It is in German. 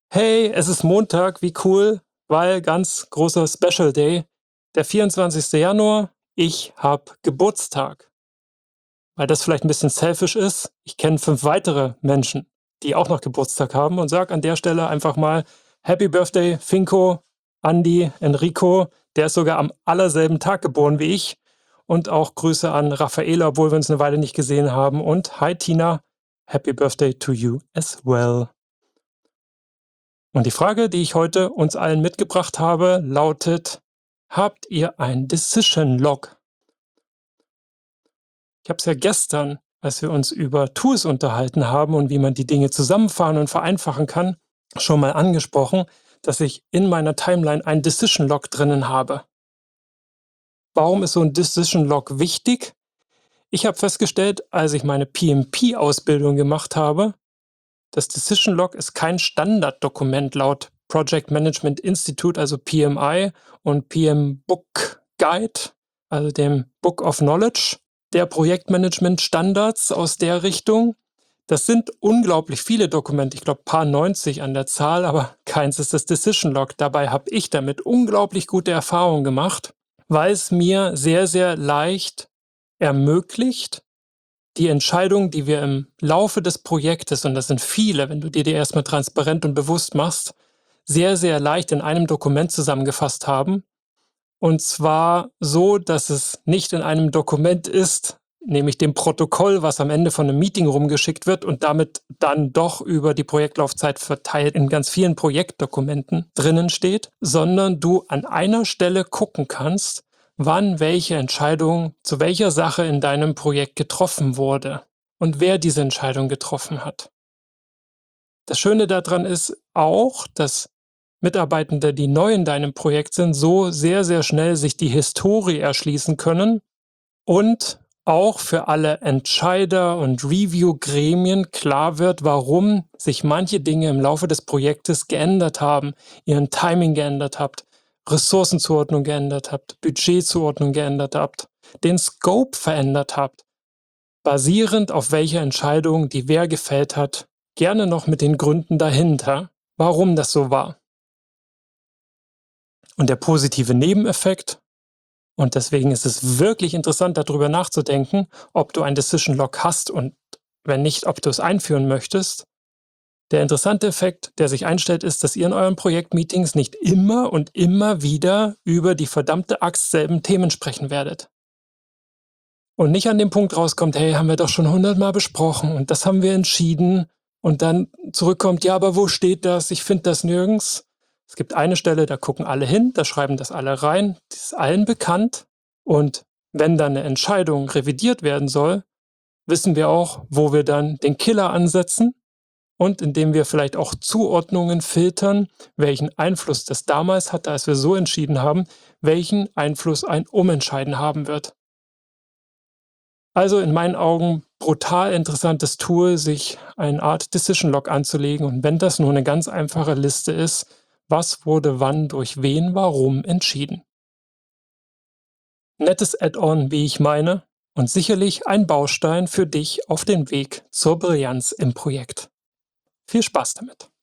Hey, es ist Montag, wie cool, weil ganz großer Special Day. Der 24. Januar, ich habe Geburtstag. Weil das vielleicht ein bisschen selfish ist, ich kenne 5 weitere Menschen, die auch noch Geburtstag haben und sage an der Stelle einfach mal Happy Birthday, Finko, Andi, Enrico. Der ist sogar am allerselben Tag geboren wie ich. Und auch Grüße an Raffaela, obwohl wir uns eine Weile nicht gesehen haben. Und hi Tina, Happy Birthday to you as well. Und die Frage, die ich heute uns allen mitgebracht habe, lautet: Habt ihr ein Decision Log? Ich habe es ja gestern, als wir uns über Tools unterhalten haben und wie man die Dinge zusammenfahren und vereinfachen kann, schon mal angesprochen, dass ich in meiner Timeline ein Decision Log drinnen habe. Warum ist so ein Decision Log wichtig? Ich habe festgestellt, als ich meine PMP-Ausbildung gemacht habe, das Decision Log ist kein Standarddokument laut Project Management Institute, also PMI und PM Book Guide, also dem Book of Knowledge der Projektmanagement-Standards aus der Richtung. Das sind unglaublich viele Dokumente, ich glaube paar 90 an der Zahl, aber keins ist das Decision Log. Dabei habe ich damit unglaublich gute Erfahrungen gemacht, weil es mir sehr, sehr leicht ermöglicht, die Entscheidungen, die wir im Laufe des Projektes, und das sind viele, wenn du dir die erstmal transparent und bewusst machst, sehr, sehr leicht in einem Dokument zusammengefasst haben. Und zwar so, dass es nicht in einem Dokument ist, nämlich dem Protokoll, was am Ende von einem Meeting rumgeschickt wird und damit dann doch über die Projektlaufzeit verteilt in ganz vielen Projektdokumenten drinnen steht, sondern du an einer Stelle gucken kannst, wann welche Entscheidung zu welcher Sache in deinem Projekt getroffen wurde und wer diese Entscheidung getroffen hat. Das Schöne daran ist auch, dass Mitarbeitende, die neu in deinem Projekt sind, so sehr, sehr schnell sich die Historie erschließen können und auch für alle Entscheider und Review-Gremien klar wird, warum sich manche Dinge im Laufe des Projektes geändert haben, ihren Timing geändert habt, Ressourcenzuordnung geändert habt, Budgetzuordnung geändert habt, den Scope verändert habt, basierend auf welcher Entscheidung die wer gefällt hat, gerne noch mit den Gründen dahinter, warum das so war. Und der positive Nebeneffekt, und deswegen ist es wirklich interessant, darüber nachzudenken, ob du ein Decision Log hast und wenn nicht, ob du es einführen möchtest. Der interessante Effekt, der sich einstellt, ist, dass ihr in euren Projektmeetings nicht immer und immer wieder über die verdammte Axt selben Themen sprechen werdet. Und nicht an dem Punkt rauskommt, hey, haben wir doch schon 100-mal besprochen und das haben wir entschieden und dann zurückkommt, ja, aber wo steht das? Ich finde das nirgends. Es gibt eine Stelle, da gucken alle hin, da schreiben das alle rein, die ist allen bekannt und wenn dann eine Entscheidung revidiert werden soll, wissen wir auch, wo wir dann den Killer ansetzen und indem wir vielleicht auch Zuordnungen filtern, welchen Einfluss das damals hatte, als wir so entschieden haben, welchen Einfluss ein Umentscheiden haben wird. Also in meinen Augen brutal interessantes Tool, sich eine Art Decision Log anzulegen und wenn das nur eine ganz einfache Liste ist, was wurde wann durch wen warum entschieden. Nettes Add-on, wie ich meine, und sicherlich ein Baustein für dich auf den Weg zur Brillanz im Projekt. Viel Spaß damit!